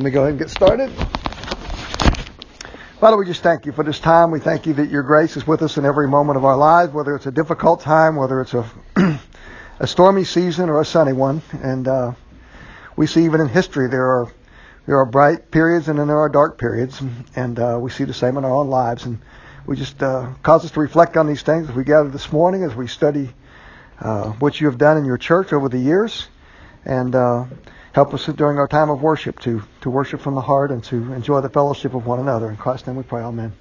Let me go ahead and get started. Father, we just thank you for this time. We thank you that your grace is with us in every moment of our lives, whether it's a difficult time, whether it's a stormy season or a sunny one. And we see even in history there are bright periods and then there are dark periods. And we see the same in our own lives. And we just cause us to reflect on these things as we gather this morning, as we study what you have done in your church over the years. And help us during our time of worship to worship from the heart and to enjoy the fellowship of one another. In Christ's name we pray, amen.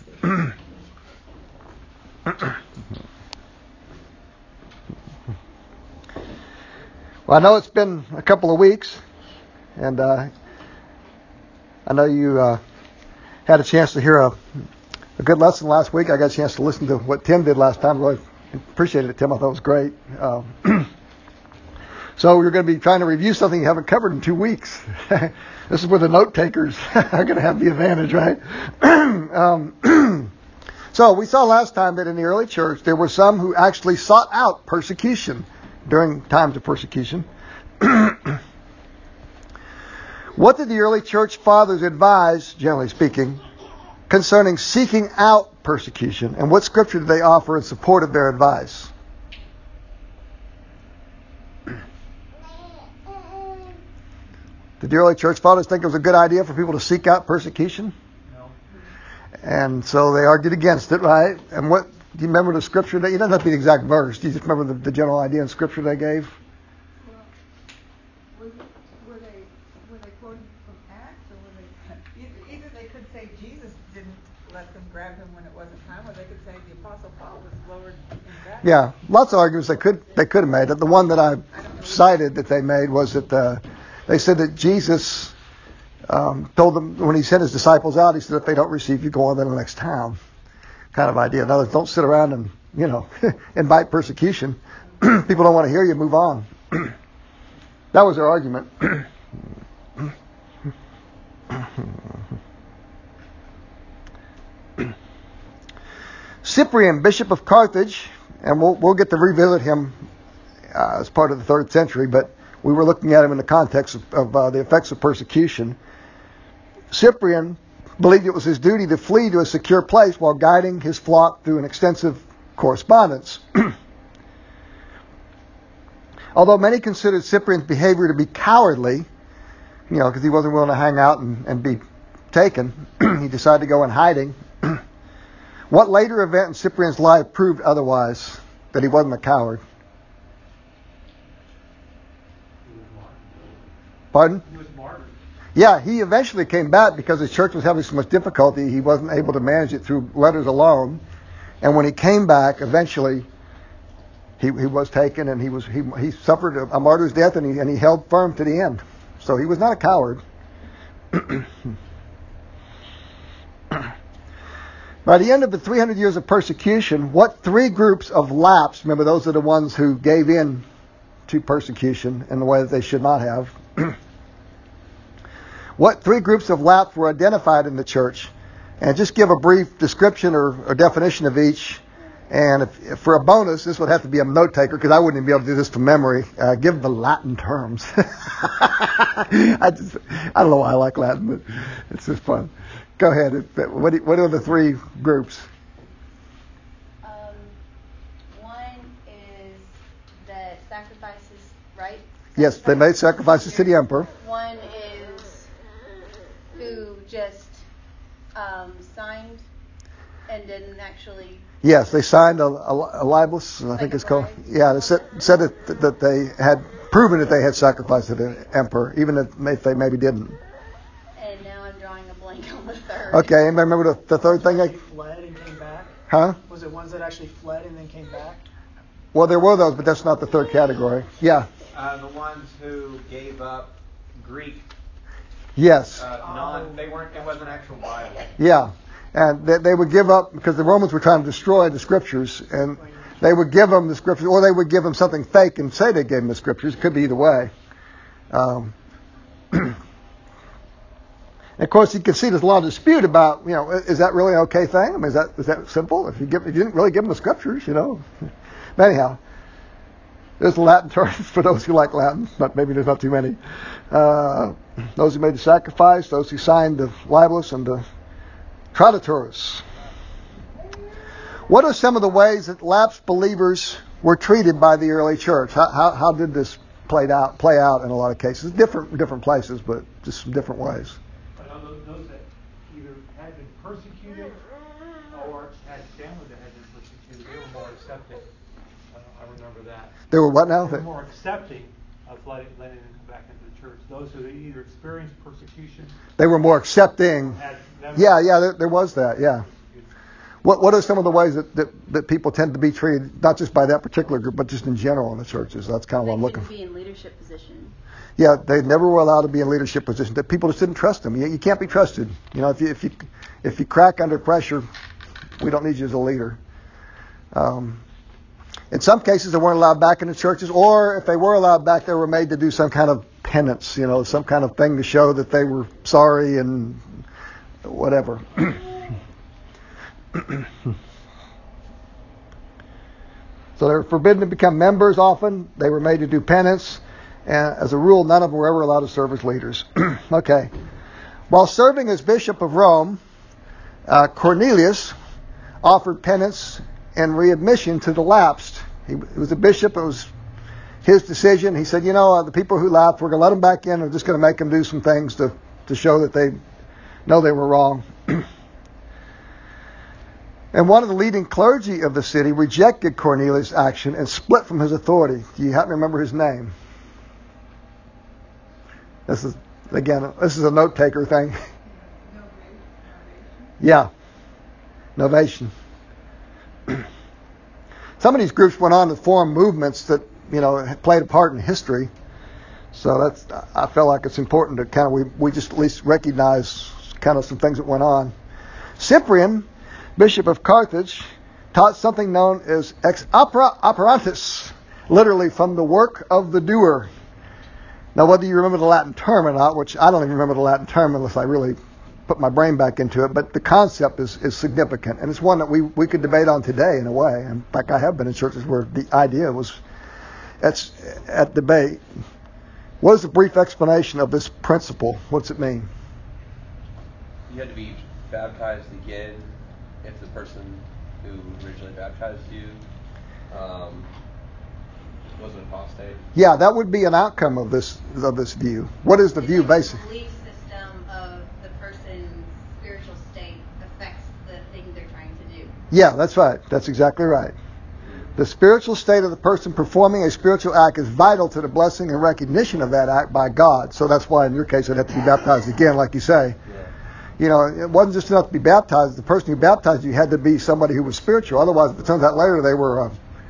Well, I know it's been a couple of weeks, and I know you had a chance to hear a good lesson last week. I got a chance to listen to what Tim did last time. Really appreciated it, Tim. I thought it was great. So we're going to be trying to review something you haven't covered in 2 weeks. This is where the note takers are going to have the advantage, right? So we saw last time that in the early church there were some who actually sought out persecution during times of persecution. What did the early church fathers advise, generally speaking, concerning seeking out persecution? And what scripture did they offer in support of their advice? Did the early church fathers think it was a good idea for people to seek out persecution? No. And so they argued against it, right? And what do you remember the scripture that you don't have to be the exact verse? Do you just remember the general idea in scripture they gave? Well, were they quoting from Acts, or were they either they could say Jesus didn't let them grab him when it wasn't time, or they could say the Apostle Paul was lowered in battle. Yeah, lots of arguments they could have made. The one that I cited that they made was that they said that Jesus told them when he sent his disciples out, he said, if they don't receive you, go on to the next town. Kind of idea. In other words, don't sit around and, invite persecution. People don't want to hear you, move on. That was their argument. Cyprian, Bishop of Carthage, and we'll get to revisit him as part of the 3rd century, but we were looking at him in the context of the effects of persecution. Cyprian believed it was his duty to flee to a secure place while guiding his flock through an extensive correspondence. Although many considered Cyprian's behavior to be cowardly, because he wasn't willing to hang out and be taken, he decided to go in hiding. What later event in Cyprian's life proved otherwise, that he wasn't a coward? Pardon? He was martyred. Yeah, he eventually came back because his church was having so much difficulty. He wasn't able to manage it through letters alone. And when he came back, eventually he was taken, and he suffered a martyr's death, and he held firm to the end. So he was not a coward. By the end of the 300 years of persecution, what 3 groups of lapsed, remember those are the ones who gave in to persecution in the way that they should not have. What 3 groups of lapsed were identified in the church? And just give a brief description or definition of each. And if for a bonus, this would have to be a note taker, because I wouldn't even be able to do this from memory. Give the Latin terms. I don't know why I like Latin, but it's just fun. Go ahead. What are the 3 groups? One is that sacrifices, right? Yes, they made sacrifices to the emperor. One is who just signed and didn't actually. Yes, they signed a libellus, I think it's called. Yeah, they said that they had proven that they had sacrificed to the emperor, even if they maybe didn't. And now I'm drawing a blank on the 3rd. Okay, anybody remember the 3rd thing? They fled and came back? Huh? Was it ones that actually fled and then came back? Well, there were those, but that's not the 3rd category. Yeah. The ones who gave up Greek. Yes. It wasn't actual Bible. Yeah. And they would give up, because the Romans were trying to destroy the scriptures, and they would give them the scriptures, or they would give them something fake and say they gave them the scriptures. It could be either way. And of course, you can see there's a lot of dispute about, is that really an okay thing? I mean, is that simple? If you didn't really give them the scriptures, But anyhow, There's the Latin terms for those who like Latin, but maybe there's not too many. Those who made the sacrifice, those who signed the libellus and the traditores. What are some of the ways that lapsed believers were treated by the early church? How did this play out in a lot of cases? Different places, but just some different ways. Those that either had been persecuted or had family that had been persecuted, they were more accepting. I remember that. They were what now? They were more accepting of letting them come back into the church. Those who either experienced persecution. They were more accepting. Yeah, there was that. Yeah. What are some of the ways that people tend to be treated, not just by that particular group, but just in general in the churches? That's kind of what I'm looking for. They couldn't be in leadership positions. Yeah, they never were allowed to be in leadership positions. That people just didn't trust them. You can't be trusted. You know, if you crack under pressure, we don't need you as a leader. In some cases, they weren't allowed back in the churches, or if they were allowed back, they were made to do some kind of penance, you know, some kind of thing to show that they were sorry and whatever. So they were forbidden to become members often. They were made to do penance. And as a rule, none of them were ever allowed to serve as leaders. Okay. While serving as Bishop of Rome, Cornelius offered penance and readmission to the lapsed. He was a bishop. It was his decision. He said, the people who lapsed, we're going to let them back in. We're just going to make them do some things to show that they know they were wrong. And one of the leading clergy of the city rejected Cornelius' action and split from his authority. Do you happen to remember his name? This is a note-taker thing. Yeah. Novation. Some of these groups went on to form movements that, played a part in history. So I feel like it's important to kind of, we just at least recognize kind of some things that went on. Cyprian, Bishop of Carthage, taught something known as ex opera operantis, literally from the work of the doer. Now, whether you remember the Latin term or not, which I don't even remember the Latin term unless I really put my brain back into it, but the concept is significant, and it's one that we could debate on today in a way. In fact, I have been in churches where the idea was at debate. What is the brief explanation of this principle? What's it mean? You had to be baptized again if the person who originally baptized you was an apostate. Yeah, that would be an outcome of this view. What is the view basically? The belief system of the person's spiritual state affects the thing they're trying to do. Yeah, that's right. That's exactly right. The spiritual state of the person performing a spiritual act is vital to the blessing and recognition of that act by God. So that's why in your case it had to be baptized again, like you say. It wasn't just enough to be baptized. The person who baptized you had to be somebody who was spiritual. Otherwise, if it turns out later they were,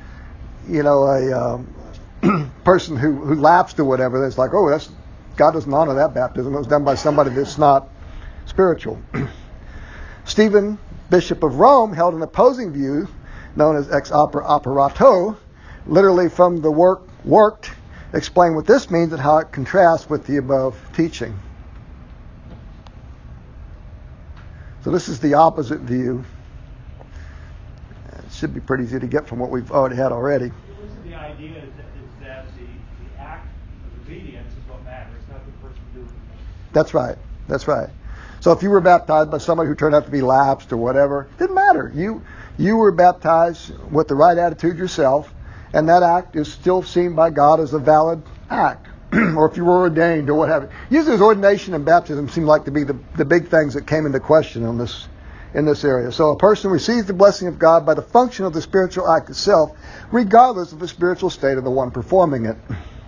a person who lapsed or whatever, it's like, God doesn't honor that baptism. It was done by somebody that's not spiritual. Stephen, Bishop of Rome, held an opposing view known as ex operato, literally from the worked. Explain what this means and how it contrasts with the above teaching. So this is the opposite view. It should be pretty easy to get from what we've already had already. The idea is that the act of obedience is what matters, not the person doing it. That's right. That's right. So if you were baptized by somebody who turned out to be lapsed or whatever, it didn't matter. You were baptized with the right attitude yourself, and that act is still seen by God as a valid act. Or if you were ordained or what have you. Usually ordination and baptism seem like to be the big things that came into question in this area. So a person receives the blessing of God by the function of the spiritual act itself, regardless of the spiritual state of the one performing it.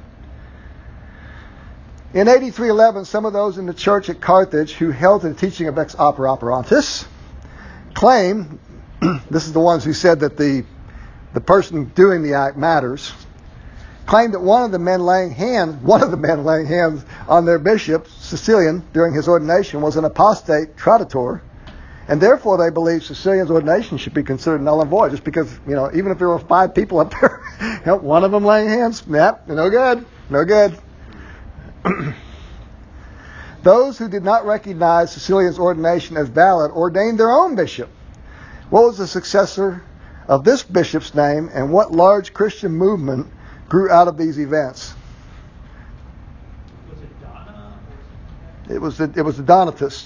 In AD 311, some of those in the church at Carthage who held to the teaching of ex opere operantis claim, this is the ones who said that the person doing the act matters, claimed that one of the men laying hands on their bishop, Cecilian, during his ordination was an apostate traditor, and therefore they believed Cecilian's ordination should be considered null and void, just because, even if there were 5 people up there, one of them laying hands, no good. Those who did not recognize Cecilian's ordination as valid ordained their own bishop. What was the successor of this bishop's name, and what large Christian movement grew out of these events. Was it Donna? It was the Donatists.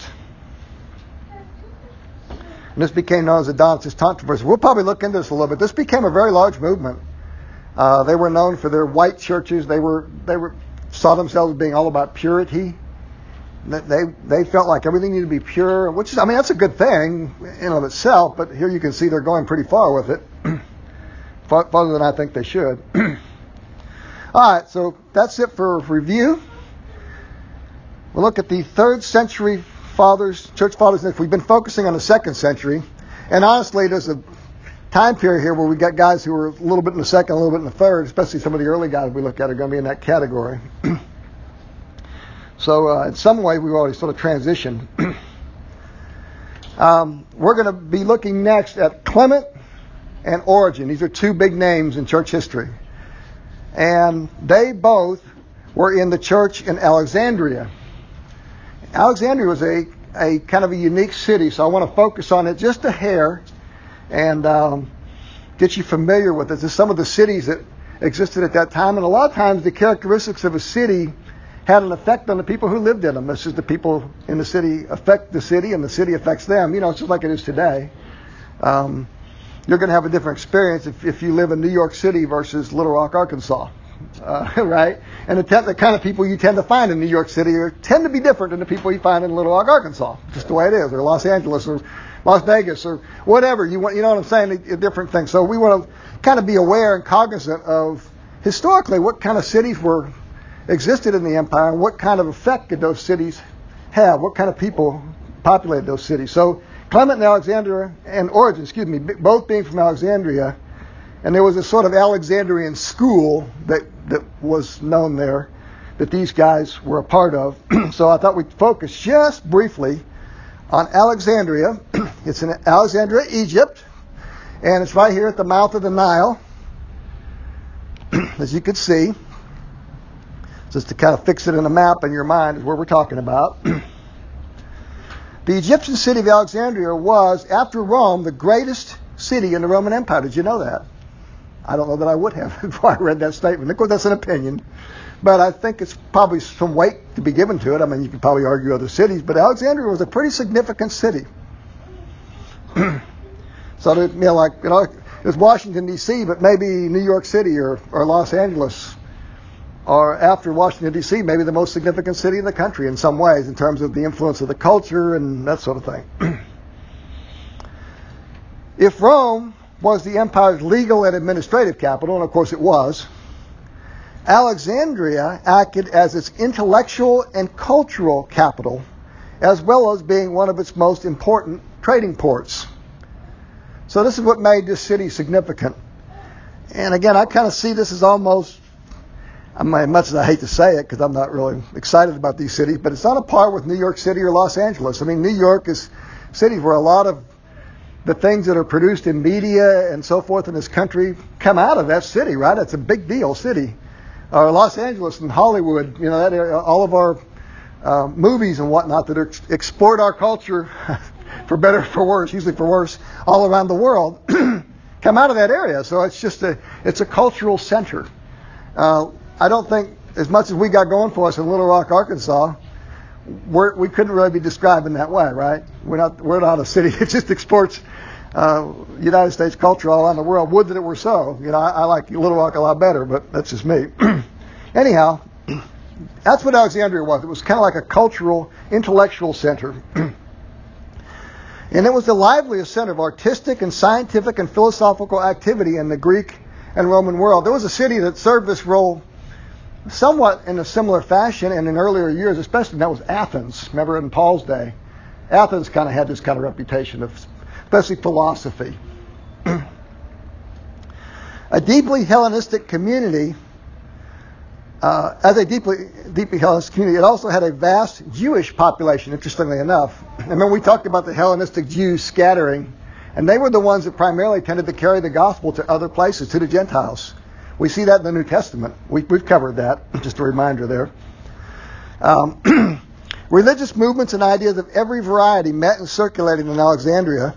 And this became known as the Donatist controversy. We'll probably look into this a little bit. This became a very large movement. They were known for their white churches. They saw themselves as being all about purity. They felt like everything needed to be pure, which is, I mean, that's a good thing in and of itself. But here you can see they're going pretty far with it, farther than I think they should. All right, so that's it for review. We'll look at the 3rd century fathers, church fathers. We've been focusing on the 2nd century, and honestly, there's a time period here where we got guys who were a little bit in the 2nd, a little bit in the 3rd, especially some of the early guys we look at are going to be in that category. So in some way, we've already sort of transitioned. We're going to be looking next at Clement and Origen. These are 2 big names in church history. And they both were in the church in Alexandria. Alexandria was a kind of a unique city, so I want to focus on it just a hair and get you familiar with it. This is some of the cities that existed at that time, and a lot of times the characteristics of a city had an effect on the people who lived in them. This is the people in the city affect the city, and the city affects them. You know, it's just like it is today. You're going to have a different experience if you live in New York City versus Little Rock, Arkansas. Right? And the kind of people you tend to find in New York City tend to be different than the people you find in Little Rock, Arkansas. Just the way it is, or Los Angeles, or Las Vegas, or whatever. You know what I'm saying? A different thing. So we want to kind of be aware and cognizant of historically what kind of cities existed in the empire and what kind of effect did those cities have? What kind of people populated those cities? So Clement and Alexandria and Origen, both being from Alexandria. And there was a sort of Alexandrian school that was known there that these guys were a part of. So I thought we'd focus just briefly on Alexandria. It's in Alexandria, Egypt, and it's right here at the mouth of the Nile, as you can see. Just to kind of fix it in a map in your mind is where we're talking about. The Egyptian city of Alexandria was, after Rome, the greatest city in the Roman Empire. Did you know that? I don't know that I would have before I read that statement. Of course, that's an opinion. But I think it's probably some weight to be given to it. I mean, you could probably argue other cities, but Alexandria was a pretty significant city. So, it was Washington, D.C., but maybe New York City or Los Angeles, or after Washington, D.C., maybe the most significant city in the country in some ways in terms of the influence of the culture and that sort of thing. If Rome was the empire's legal and administrative capital, and of course it was, Alexandria acted as its intellectual and cultural capital, as well as being one of its most important trading ports. So this is what made this city significant. And again, I kind of see this as almost, as much as I hate to say it because I'm not really excited about these cities, but it's on a par with New York City or Los Angeles. I mean, New York is cities where a lot of the things that are produced in media and so forth in this country come out of that city, right? It's a big deal city. Or Los Angeles and Hollywood, that area, all of our movies and whatnot that export our culture, for better or for worse, usually for worse, all around the world, come out of that area. So it's a cultural center. I don't think, as much as we got going for us in Little Rock, Arkansas, we couldn't really be described in that way, right? We're not a city that just exports United States culture all around the world. Would that it were so. I like Little Rock a lot better, but that's just me. Anyhow, that's what Alexandria was. It was kind of like a cultural, intellectual center. And it was the liveliest center of artistic and scientific and philosophical activity in the Greek and Roman world. There was a city that served this role somewhat in a similar fashion and in earlier years, especially, and that was Athens. Remember in Paul's day, Athens kind of had this kind of reputation of especially philosophy. A deeply Hellenistic community, as a deeply Hellenistic community, it also had a vast Jewish population, interestingly enough. And remember we talked about the Hellenistic Jews scattering, and they were the ones that primarily tended to carry the gospel to other places, to the Gentiles. We see that in the New Testament. We've covered that. Just a reminder there. Religious movements and ideas of every variety met and circulated in Alexandria,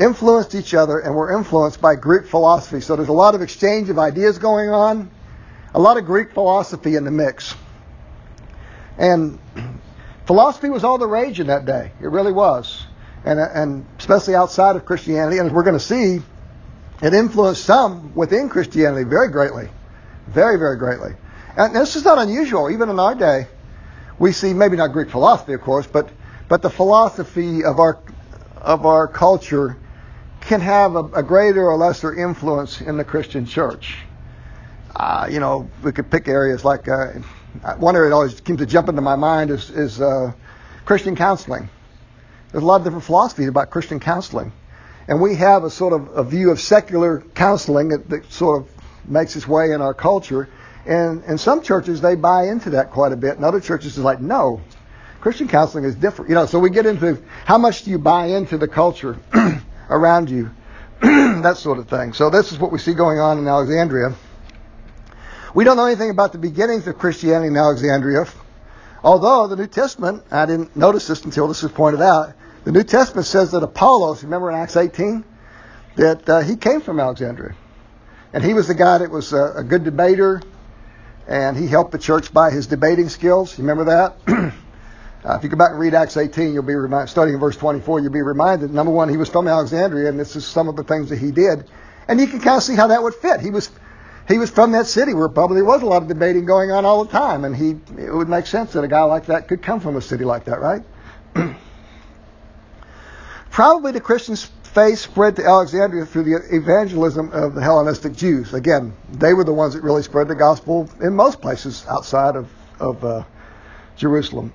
influenced each other, and were influenced by Greek philosophy. So there's a lot of exchange of ideas going on, a lot of Greek philosophy in the mix. And philosophy was all the rage in that day. It really was. And especially outside of Christianity. And as we're going to see, it influenced some within Christianity very greatly. Very, very greatly. And this is not unusual. Even in our day, we see, maybe not Greek philosophy, of course, but the philosophy of our culture can have a greater or lesser influence in the Christian church. We could pick areas like, one area that always seems to jump into my mind is Christian counseling. There's a lot of different philosophies about Christian counseling. And we have a sort of a view of secular counseling that sort of makes its way in our culture. And in some churches, they buy into that quite a bit. And other churches are like, no, Christian counseling is different. So we get into how much do you buy into the culture around you, that sort of thing. So this is what we see going on in Alexandria. We don't know anything about the beginnings of Christianity in Alexandria, although the New Testament, I didn't notice this until this was pointed out, the New Testament says that Apollos, remember in Acts 18, that he came from Alexandria. And he was the guy that was a good debater, and he helped the church by his debating skills. You remember that? If you go back and read Acts 18, you'll be reminded, starting in verse 24, you'll be reminded, number one, he was from Alexandria, and this is some of the things that he did. And you can kind of see how that would fit. He was from that city where probably there was a lot of debating going on all the time, and it would make sense that a guy like that could come from a city like that, right? Probably the Christian faith spread to Alexandria through the evangelism of the Hellenistic Jews. Again, they were the ones that really spread the gospel in most places outside of Jerusalem.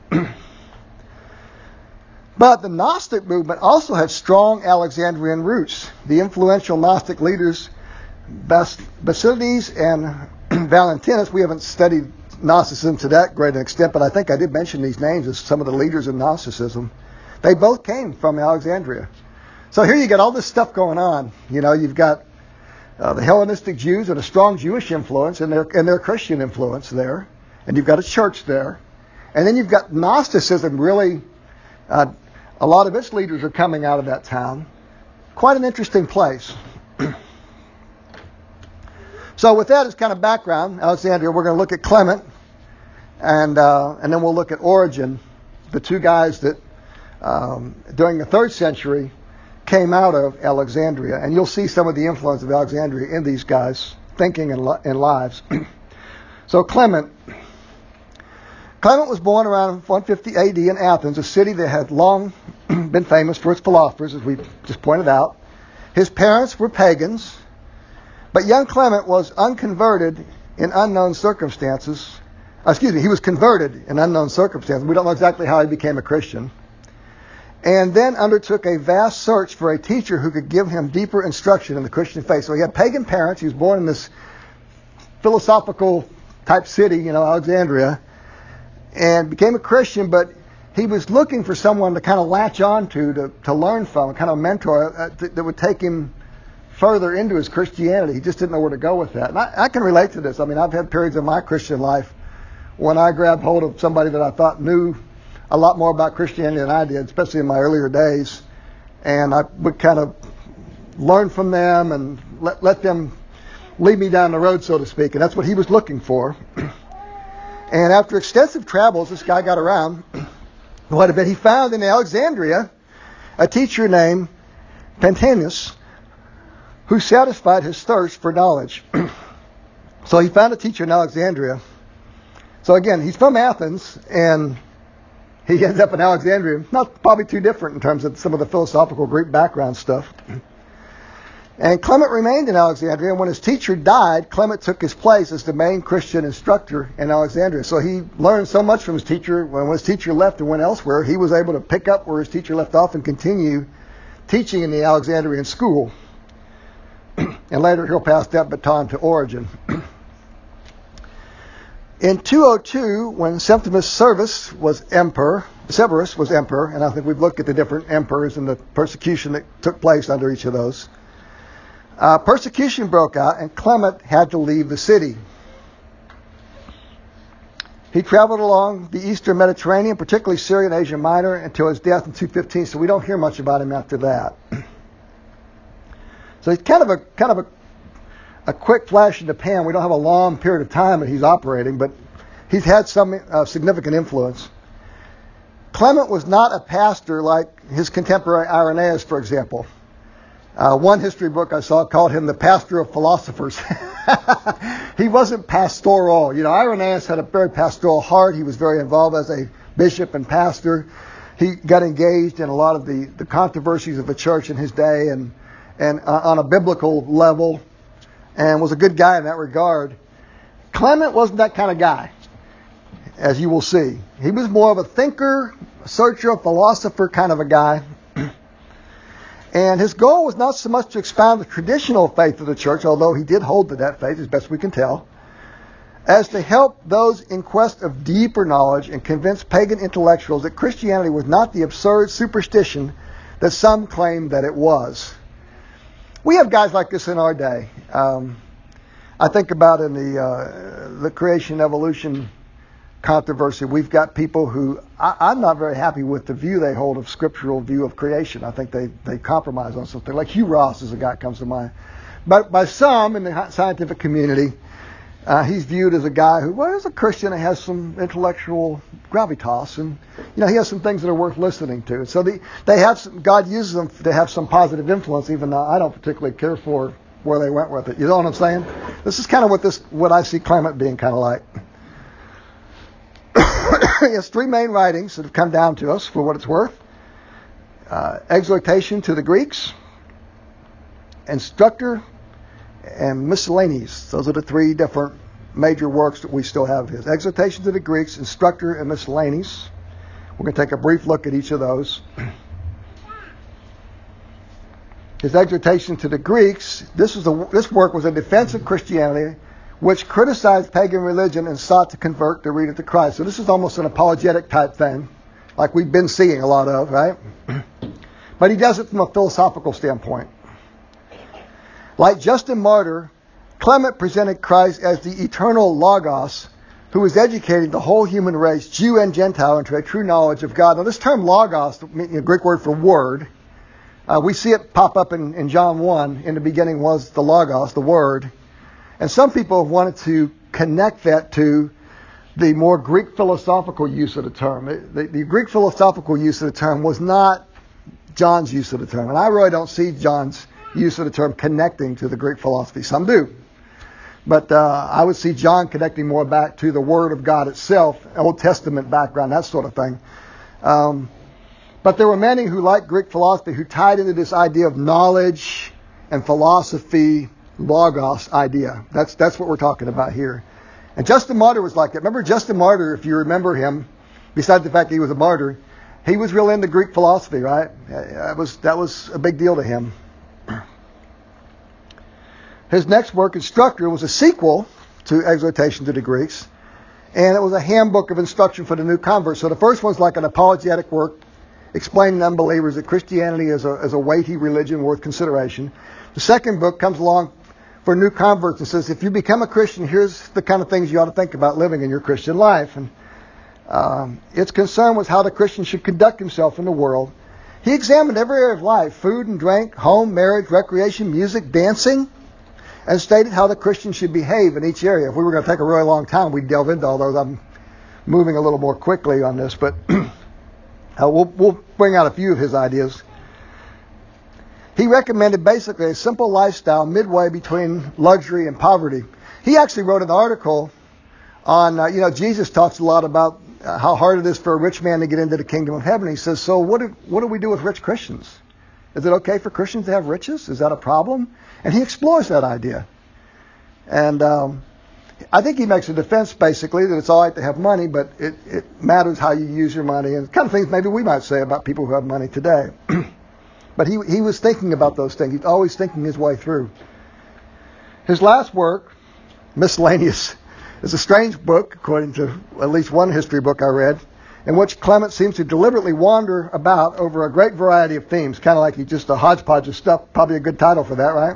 But the Gnostic movement also had strong Alexandrian roots. The influential Gnostic leaders, Basilides and Valentinus, we haven't studied Gnosticism to that great an extent, but I think I did mention these names as some of the leaders of Gnosticism. They both came from Alexandria. So here you got all this stuff going on. You've got the Hellenistic Jews and a strong Jewish influence and their Christian influence there. And you've got a church there. And then you've got Gnosticism really, a lot of its leaders are coming out of that town. Quite an interesting place. So with that as kind of background, Alexandria, we're going to look at Clement, and then we'll look at Origen, the two guys that during the 3rd century came out of Alexandria. And you'll see some of the influence of Alexandria in these guys' thinking and lives. So Clement was born around 150 AD in Athens, a city that had long been famous for its philosophers, as we just pointed out. His parents were pagans, but young Clement was unconverted in unknown circumstances. He was converted in unknown circumstances. We don't know exactly how he became a Christian. And then undertook a vast search for a teacher who could give him deeper instruction in the Christian faith. So he had pagan parents. He was born in this philosophical type city, Alexandria, and became a Christian, but he was looking for someone to kind of latch on to learn from, a kind of mentor that would take him further into his Christianity. He just didn't know where to go with that. And I can relate to this. I mean, I've had periods in my Christian life when I grabbed hold of somebody that I thought knew a lot more about Christianity than I did, especially in my earlier days. And I would kind of learn from them and let them lead me down the road, so to speak. And that's what he was looking for. And after extensive travels, this guy got around quite a bit. He found in Alexandria a teacher named Pantanius who satisfied his thirst for knowledge. So he found a teacher in Alexandria. So again, he's from Athens, and he ends up in Alexandria. Not probably too different in terms of some of the philosophical Greek background stuff. And Clement remained in Alexandria, and when his teacher died, Clement took his place as the main Christian instructor in Alexandria. So he learned so much from his teacher. When his teacher left and went elsewhere, he was able to pick up where his teacher left off and continue teaching in the Alexandrian school. And later he'll pass that baton to Origen. In 202, when Septimus Severus was emperor, and I think we've looked at the different emperors and the persecution that took place under each of those, persecution broke out, and Clement had to leave the city. He traveled along the eastern Mediterranean, particularly Syria and Asia Minor, until his death in 215, so we don't hear much about him after that. So he's kind of a quick flash in the pan. We don't have a long period of time that he's operating, but he's had some significant influence. Clement was not a pastor like his contemporary Irenaeus, for example. One history book I saw called him the pastor of philosophers. He wasn't pastoral. Irenaeus had a very pastoral heart. He was very involved as a bishop and pastor. He got engaged in a lot of the controversies of the church in his day and on a biblical level, and was a good guy in that regard. Clement wasn't that kind of guy, as you will see. He was more of a thinker, a searcher, a philosopher kind of a guy. And his goal was not so much to expound the traditional faith of the church, although he did hold to that faith as best we can tell, as to help those in quest of deeper knowledge and convince pagan intellectuals that Christianity was not the absurd superstition that some claimed that it was. We have guys like this in our day. I think about in the creation evolution controversy, we've got people who I'm not very happy with the view they hold of scriptural view of creation. I think they compromise on something. Like Hugh Ross is a guy that comes to mind. But by some in the scientific community, he's viewed as a guy who, is a Christian and has some intellectual gravitas, and he has some things that are worth listening to. So they have God uses them to have some positive influence, even though I don't particularly care for where they went with it. You know what I'm saying? This is kind of what I see Clement being kind of like. He has three main writings that have come down to us for what it's worth. Exhortation to the Greeks, Instructor, and Miscellanies. Those are the three different major works that we still have of his. Exhortation to the Greeks, Instructor, and Miscellanies. We're going to take a brief look at each of those. His Exhortation to the Greeks, this work was a defense of Christianity, which criticized pagan religion and sought to convert the reader to Christ. So this is almost an apologetic type thing, like we've been seeing a lot of, right? But he does it from a philosophical standpoint. Like Justin Martyr, Clement presented Christ as the eternal Logos, who was educating the whole human race, Jew and Gentile, into a true knowledge of God. Now this term Logos, the Greek word for word, we see it pop up in John 1. In the beginning was the Logos, the Word. And some people have wanted to connect that to the more Greek philosophical use of the term. The Greek philosophical use of the term was not John's use of the term. And I really don't see John's use of the term connecting to the Greek philosophy. Some do. But I would see John connecting more back to the Word of God itself, Old Testament background, that sort of thing. But there were many who liked Greek philosophy who tied into this idea of knowledge and philosophy, Logos idea. That's what we're talking about here. And Justin Martyr was like that. Remember Justin Martyr, if you remember him, besides the fact that he was a martyr, he was real into Greek philosophy, right? That was a big deal to him. His next work, Instructor, was a sequel to Exhortation to the Greeks, and it was a handbook of instruction for the new converts. So the first one's like an apologetic work explaining to unbelievers that Christianity is a weighty religion worth consideration. The second book comes along for new converts and says, if you become a Christian, here's the kind of things you ought to think about living in your Christian life. And its concern was how the Christian should conduct himself in the world. He examined every area of life, food and drink, home, marriage, recreation, music, dancing, and stated how the Christian should behave in each area. If we were going to take a really long time, we'd delve into all those. I'm moving a little more quickly on this, but we'll bring out a few of his ideas. He recommended basically a simple lifestyle midway between luxury and poverty. He actually wrote an article on, Jesus talks a lot about how hard it is for a rich man to get into the kingdom of heaven. He says, so what do we do with rich Christians? Is it okay for Christians to have riches? Is that a problem? And he explores that idea. And I think he makes a defense, basically, that it's all right to have money, but it matters how you use your money, and kind of things maybe we might say about people who have money today. But he was thinking about those things. He's always thinking his way through. His last work, Miscellaneous, is a strange book, according to at least one history book I read, in which Clement seems to deliberately wander about over a great variety of themes, kind of like he's just a hodgepodge of stuff. Probably a good title for that, right?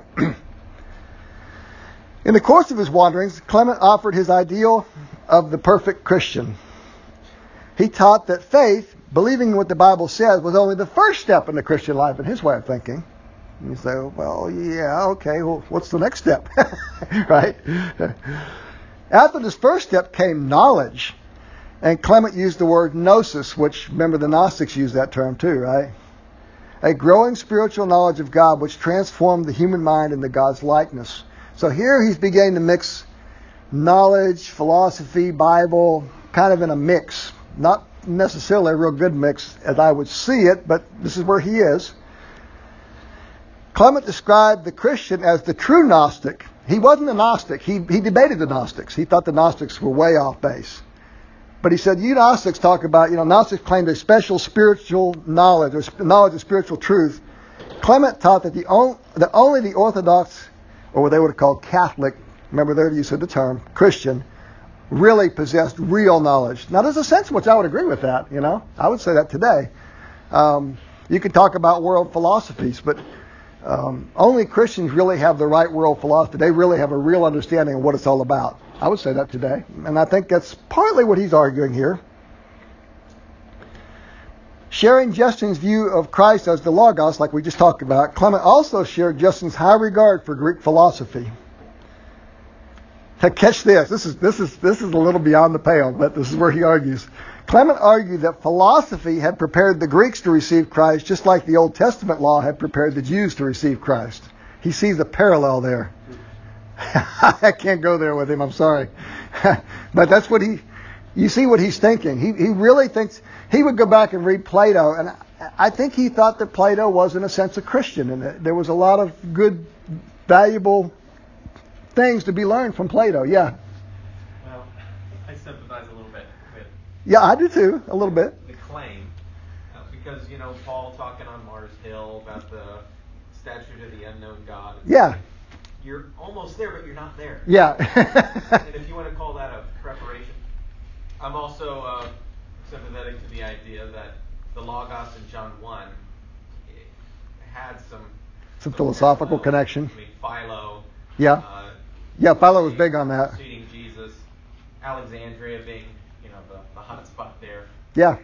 In the course of his wanderings, Clement offered his ideal of the perfect Christian. He taught that faith, believing what the Bible says, was only the first step in the Christian life, in his way of thinking. And you say, well, yeah, okay, well, what's the next step? Right? After this first step came knowledge. And Clement used the word gnosis, which, remember, the Gnostics used that term too, right? A growing spiritual knowledge of God which transformed the human mind into God's likeness. So here he's beginning to mix knowledge, philosophy, Bible, kind of in a mix. Not necessarily a real good mix as I would see it, but this is where he is. Clement described the Christian as the true Gnostic. He wasn't a Gnostic. He debated the Gnostics. He thought the Gnostics were way off base. But he said, you Gnostics talk about, Gnostics claimed a special spiritual knowledge, or knowledge of spiritual truth. Clement taught that only the Orthodox, or what they would have called Catholic, remember their use of the term, Christian, really possessed real knowledge. Now there's a sense in which I would agree with that, I would say that today. You can talk about world philosophies, but only Christians really have the right world philosophy. They really have a real understanding of what it's all about. I would say that today. And I think that's partly what he's arguing here. Sharing Justin's view of Christ as the Logos, like we just talked about, Clement also shared Justin's high regard for Greek philosophy. Now catch this. This is a little beyond the pale, but this is where he argues. Clement argued that philosophy had prepared the Greeks to receive Christ just like the Old Testament law had prepared the Jews to receive Christ. He sees a parallel there. I can't go there with him, I'm sorry. But that's what you see what he's thinking. He really thinks, he would go back and read Plato, and I think he thought that Plato was in a sense a Christian, and there was a lot of good, valuable things to be learned from Plato, yeah. Well, I sympathize a little bit with Yeah, I do too, a little bit. the claim. Because, Paul talking on Mars Hill about the statue to the unknown God. Yeah. You're almost there, but you're not there. Yeah. And if you want to call that a preparation. I'm also sympathetic to the idea that the Logos in John 1 had some philosophical connection. I mean, Philo. Yeah. Yeah, Philo was big on that. Preceding Jesus. Alexandria being, the hot spot there. Yeah.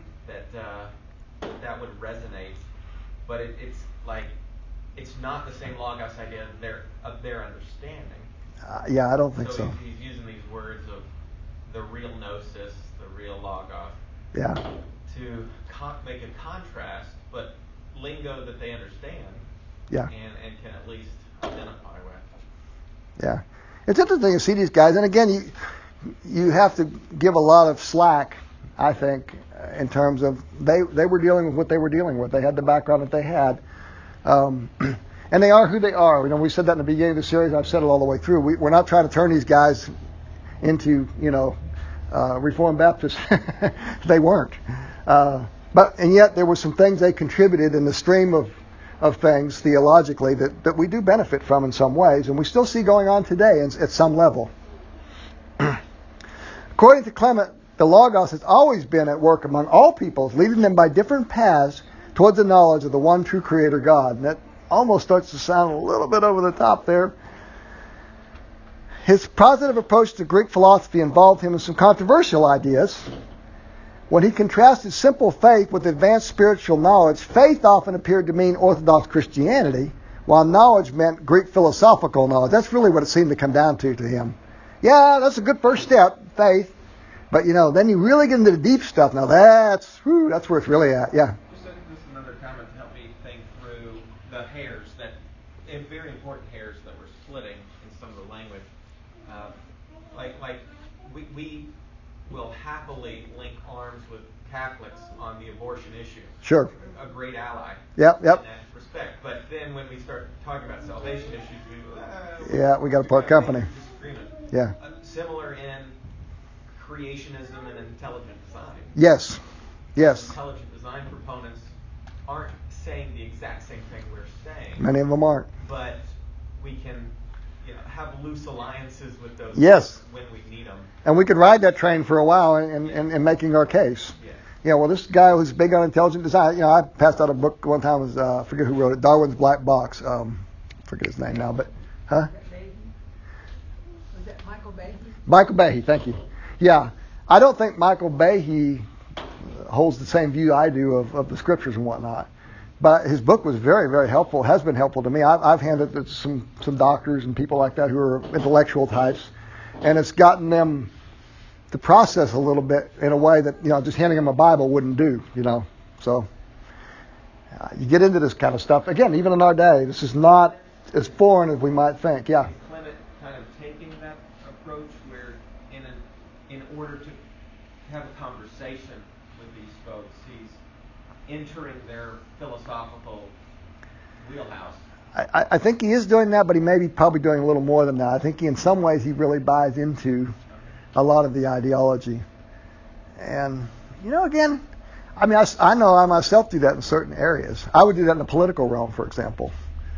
That would resonate. But it's like, it's not the same Logos idea of their understanding. Yeah, I don't think so. He's using these words of the real gnosis, the real Logos. Yeah. To make a contrast, but lingo that they understand. Yeah. And can at least identify with. Yeah. It's interesting to see these guys, and again, you have to give a lot of slack, I think, in terms of they were dealing with what they were dealing with. They had the background that they had. And they are who they are. We said that in the beginning of the series. I've said it all the way through. We're not trying to turn these guys into, Reformed Baptists. They weren't. And yet there were some things they contributed in the stream of things theologically that we do benefit from in some ways, and we still see going on today at some level. According to Clement, the Logos has always been at work among all peoples, leading them by different paths towards the knowledge of the one true Creator God. And that almost starts to sound a little bit over the top there. His positive approach to Greek philosophy involved him in some controversial ideas. When he contrasted simple faith with advanced spiritual knowledge, faith often appeared to mean Orthodox Christianity, while knowledge meant Greek philosophical knowledge. That's really what it seemed to come down to him. Yeah, that's a good first step, faith. But, then you really get into the deep stuff. Now that's where it's really at, yeah. Just another comment to help me think through the hairs very important hairs that were splitting in some of the language. We will happily link arms with Catholics on the abortion issue. Sure. A great ally. Yep. In that respect. But then when we start talking about salvation issues, we got to part company. Disagreement. Yeah. Similar in creationism and intelligent design. Yes. Intelligent design proponents aren't saying the exact same thing we're saying. Many of them aren't. But we can have loose alliances with those when we need them. And we could ride that train for a while in making our case. Yeah, well, this guy who's big on intelligent design, I passed out a book one time, I forget who wrote it, Darwin's Black Box. Forget his name now, but, Was that Michael Behe? Michael Behe, thank you. Yeah, I don't think Michael Behe holds the same view I do of the scriptures and whatnot. But his book was very, very helpful, has been helpful to me. I've handed it to some doctors and people like that who are intellectual types, and it's gotten them to process a little bit in a way that, just handing them a Bible wouldn't do, So you get into this kind of stuff. Again, even in our day, this is not as foreign as we might think. Yeah. Clement kind of taking that approach where in order to have a conversation with these folks, he's entering their philosophical wheelhouse. I think he is doing that, but he may be probably doing a little more than that. I think in some ways he really buys into a lot of the ideology. And, again, I know I myself do that in certain areas. I would do that in the political realm, for example.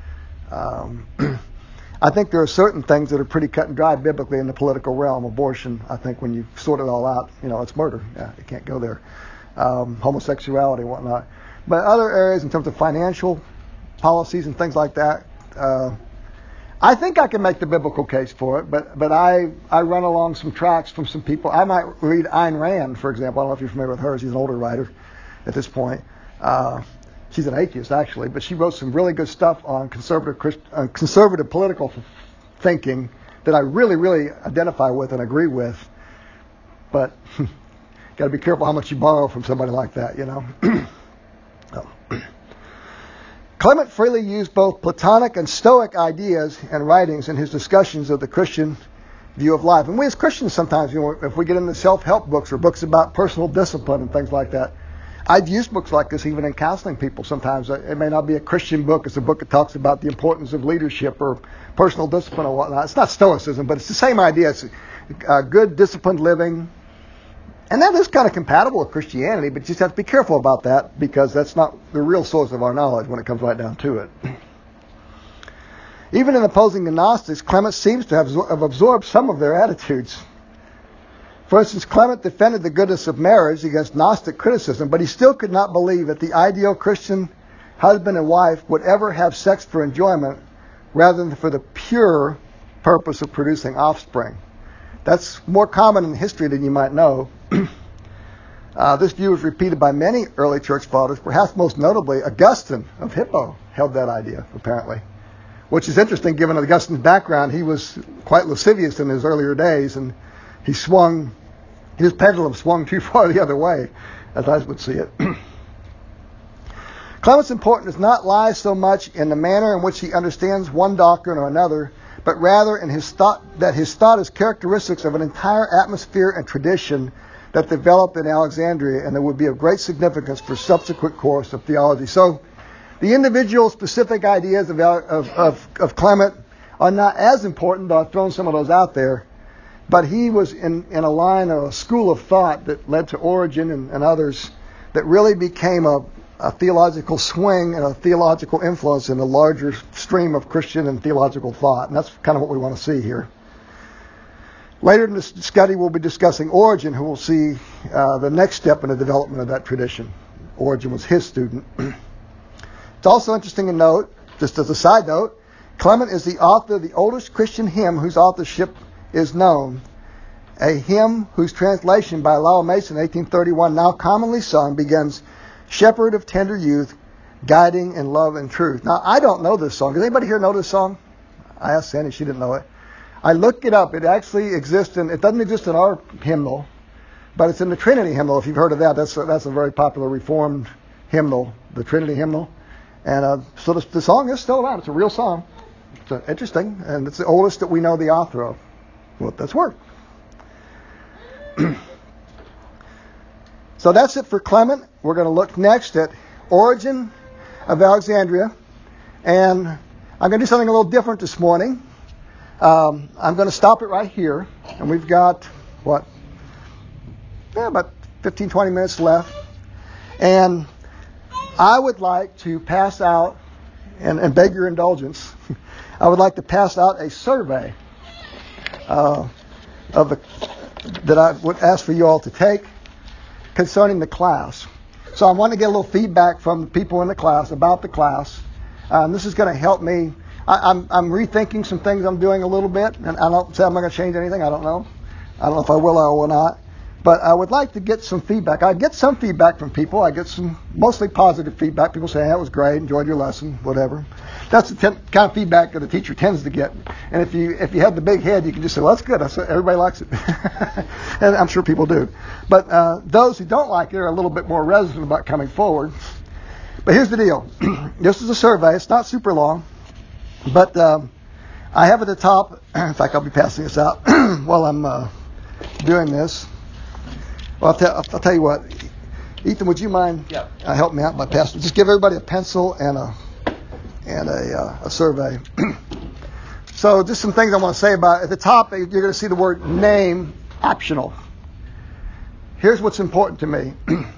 I think there are certain things that are pretty cut and dry biblically in the political realm. Abortion, I think when you sort it all out, it's murder. Yeah, you can't go there. Homosexuality and whatnot. But other areas in terms of financial policies and things like that, I think I can make the biblical case for it, but I run along some tracks from some people. I might read Ayn Rand, for example. I don't know if you're familiar with her. She's an older writer at this point. She's an atheist, actually, but she wrote some really good stuff on conservative political thinking that I really, really identify with and agree with. But got to be careful how much you borrow from somebody like that, Clement freely used both Platonic and Stoic ideas and writings in his discussions of the Christian view of life. And we as Christians sometimes, if we get into self-help books or books about personal discipline and things like that, I've used books like this even in counseling people sometimes. It may not be a Christian book. It's a book that talks about the importance of leadership or personal discipline or whatnot. It's not Stoicism, but it's the same idea. It's good, disciplined living. And that is kind of compatible with Christianity, but you just have to be careful about that because that's not the real source of our knowledge when it comes right down to it. Even in opposing the Gnostics, Clement seems to have absorbed some of their attitudes. For instance, Clement defended the goodness of marriage against Gnostic criticism, but he still could not believe that the ideal Christian husband and wife would ever have sex for enjoyment rather than for the pure purpose of producing offspring. That's more common in history than you might know. This view was repeated by many early church fathers, perhaps most notably Augustine of Hippo held that idea, apparently. Which is interesting given Augustine's background. He was quite lascivious in his earlier days, and his pendulum swung too far the other way, as I would see it. Clement's importance does not lie so much in the manner in which he understands one doctrine or another, but rather in his thought is characteristics of an entire atmosphere and tradition that developed in Alexandria and that would be of great significance for subsequent course of theology. So the individual specific ideas of Clement are not as important, though I've thrown some of those out there, but he was in a line of a school of thought that led to Origen and others that really became a theological swing and a theological influence in the larger stream of Christian and theological thought. And that's kind of what we want to see here. Later in this study, we'll be discussing Origen, who will see the next step in the development of that tradition. Origen was his student. It's also interesting to note, just as a side note, Clement is the author of the oldest Christian hymn whose authorship is known, a hymn whose translation by Lowell Mason in 1831, now commonly sung, begins, "Shepherd of tender youth, guiding in love and truth." Now, I don't know this song. Does anybody here know this song? I asked Sandy, she didn't know it. I looked it up. It actually exists, it doesn't exist in our hymnal, but it's in the Trinity hymnal, if you've heard of that. That's a very popular Reformed hymnal, the Trinity hymnal. And so the song is still around. It's a real song. It's interesting, and it's the oldest that we know the author of. Well, that's work. So that's it for Clement. We're going to look next at Origen of Alexandria. And I'm going to do something a little different this morning. I'm going to stop it right here. And we've got, about 15, 20 minutes left. And I would like to pass out, and beg your indulgence, I would like to pass out a survey that I would ask for you all to take concerning the class. So I want to get a little feedback from the people in the class about the class. This is going to help me. I'm rethinking some things I'm doing a little bit, and I don't say I'm not going to change anything. I don't know. I don't know if I will or will not. But I would like to get some feedback. I get some feedback from people. I get some mostly positive feedback. People say, that was great, enjoyed your lesson, whatever. That's the kind of feedback that a teacher tends to get. And if you have the big head, you can just say, well, that's good. Everybody likes it. And I'm sure people do. But those who don't like it are a little bit more reticent about coming forward. But here's the deal. This is a survey. It's not super long. But I have at the top, in fact, I'll be passing this out while I'm doing this. Well, I'll tell you what. Ethan, would you mind helping me out by passing? Just give everybody a pencil and a survey. So just some things I want to say about it. At the top, you're going to see the word name optional. Here's what's important to me.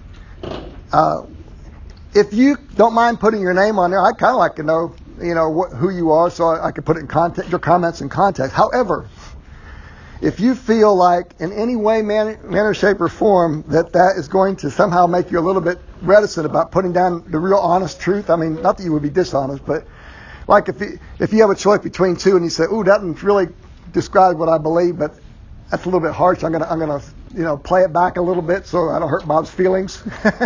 If you don't mind putting your name on there, I'd kind of like to know, who you are, so I could put it in context, your comments in context. However, if you feel like in any way, manner, shape, or form that is going to somehow make you a little bit reticent about putting down the real honest truth, I mean, not that you would be dishonest, but like if you have a choice between two and you say, ooh, that doesn't really describe what I believe, but that's a little bit harsh. I'm gonna play it back a little bit so I don't hurt Bob's feelings.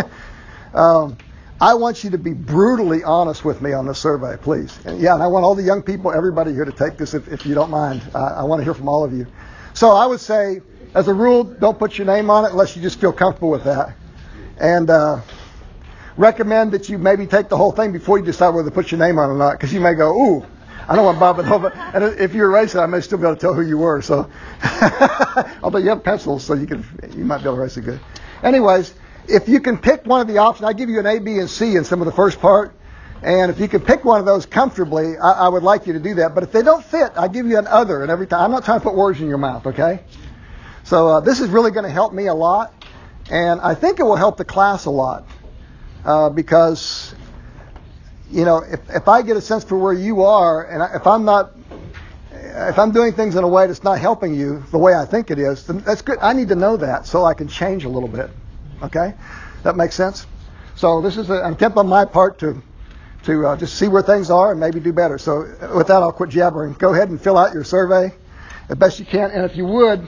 I want you to be brutally honest with me on this survey, please. And I want all the young people, everybody here to take this if you don't mind. I want to hear from all of you. So I would say, as a rule, don't put your name on it unless you just feel comfortable with that. And recommend that you maybe take the whole thing before you decide whether to put your name on it or not, because you may go, ooh, I don't want Bob to know. But and if you erase it, I may still be able to tell who you were. So, although you have pencils, so you might be able to erase it good. Anyways, if you can pick one of the options, I give you an A, B, and C in some of the first part. And if you can pick one of those comfortably, I would like you to do that. But if they don't fit, I give you an other. And every time, I'm not trying to put words in your mouth, okay? So this is really going to help me a lot. And I think it will help the class a lot. Because, if I get a sense for where you are, and if I'm doing things in a way that's not helping you the way I think it is, then that's good. I need to know that so I can change a little bit. Okay? That makes sense? So this is an attempt on my part to just see where things are and maybe do better. So with that, I'll quit jabbering. Go ahead and fill out your survey as best you can. And if you would,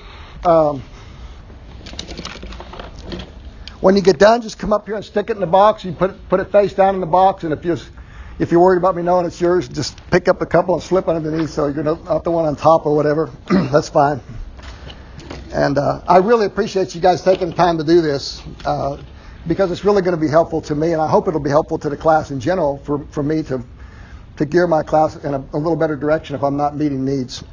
when you get done, just come up here and stick it in the box. You put it face down in the box. And if you're worried about me knowing it's yours, just pick up a couple and slip underneath so you're not the one on top or whatever. That's fine. And I really appreciate you guys taking the time to do this. Because it's really going to be helpful to me, and I hope it'll be helpful to the class in general for me to gear my class in a little better direction if I'm not meeting needs.